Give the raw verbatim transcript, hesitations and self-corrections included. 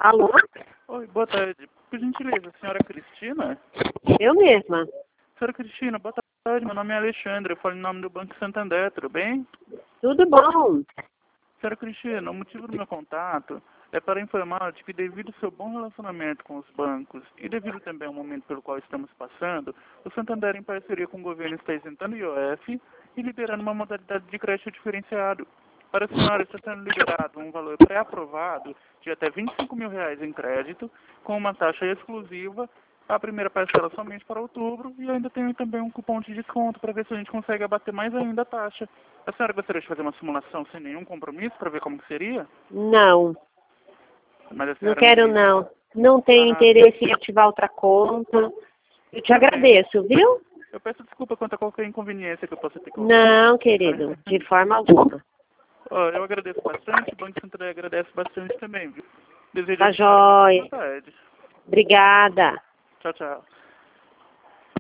Alô? Oi, boa tarde. Por gentileza, senhora Cristina? Eu mesma. Senhora Cristina, boa tarde. Meu nome é Alexandre. Eu falo em nome do Banco Santander, tudo bem? Tudo bom? Senhora Cristina, o motivo do meu contato é para informar de que devido ao seu bom relacionamento com os bancos e devido também ao momento pelo qual estamos passando, o Santander, em parceria com o governo, está isentando o I O F e liberando uma modalidade de crédito diferenciado. Para a senhora está sendo liberado um valor pré-aprovado de até vinte e cinco mil reais em crédito, com uma taxa exclusiva, a primeira parcela somente para outubro, e ainda tem também um cupom de desconto para ver se a gente consegue abater mais ainda a taxa. A senhora gostaria de fazer uma simulação sem nenhum compromisso para ver como que seria? Não, Mas a não senhora quero tem... não. Não tenho Ah, interesse em ativar outra conta. Eu te agradeço, viu? eu peço desculpa quanto a qualquer inconveniência que eu possa ter causado. Não, querido, de forma alguma. Ó, eu agradeço bastante, o Banco Santander agradece bastante também, viu? Desejo Tá a senhora uma jóia. boa tarde. Obrigada. Tchau, tchau.